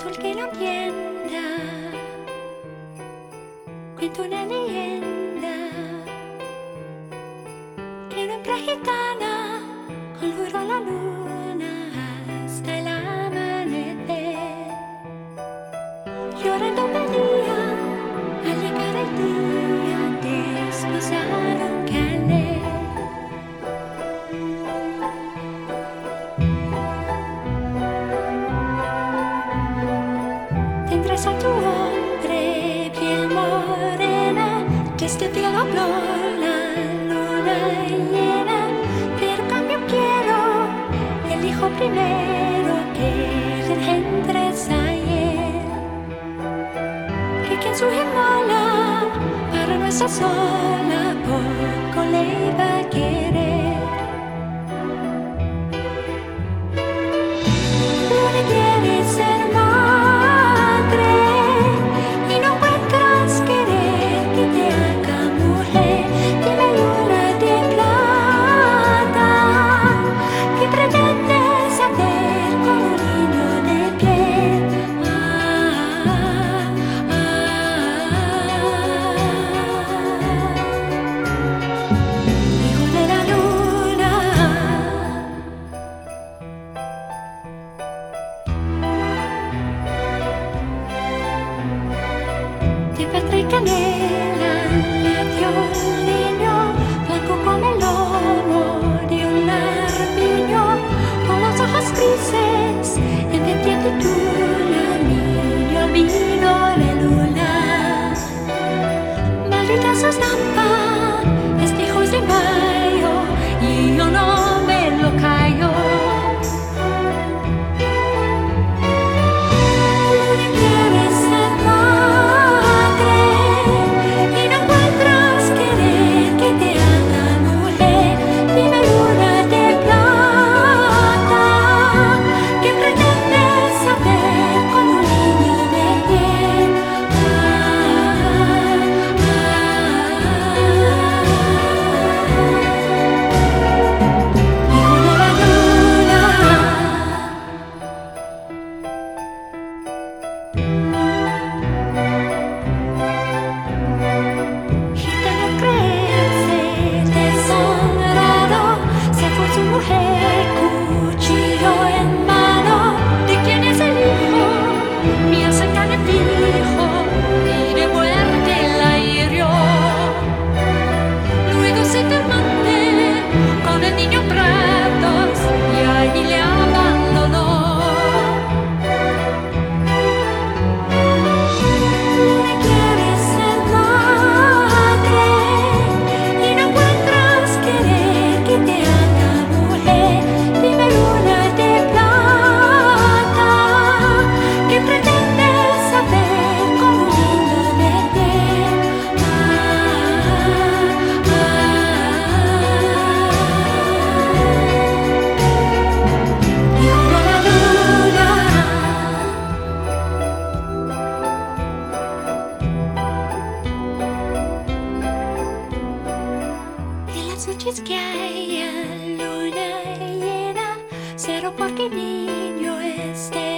azul que no entienda, cuento una leyenda que una hembra gitana olvidó la luna hasta el amanecer. Llorando pedía al llegar el día desposaron Calais. Tendrás a tu hombre piel morena, que este cielo habló la luna llena, pero en cambio quiero el hijo primero que engendres ayer, que quien su mola para no estar sola poco le iba a querer. Luna quiere ser madre y no encuentras querer que te haga mujer. Dime luna de plata, ¿qué pretendes hacer con un niño de piel? Hijo de la luna. De perla y canela nació un niño, blanco como el lomo de un armiño, con los ojos grises, en vertiente tula, niño albino de luna. Maldita su estampa, este hijo es de mayo, y yo no me lo callo. Luna quiere ser madre y no encuentras querer que te haga mujer. Dime luna de plata, ¿qué pretendes hacer con un niño de piel? Hijo de la luna. Gitano crece deshonrado, se fue su mujer, cuchillo en mano. ¿De quién es el hijo? Mío se carne fijo y de muerte la hirió. Luego se te amante con el niño en brazos y ahí le abandonó. Luna quiere ser madre y no encuentras querer que te haga mujer. Dime luna de plata, ¿qué pretendes hacer con un niño de piel? Hijo de la luna. En las noches que haya luna llena, cero porque el niño esté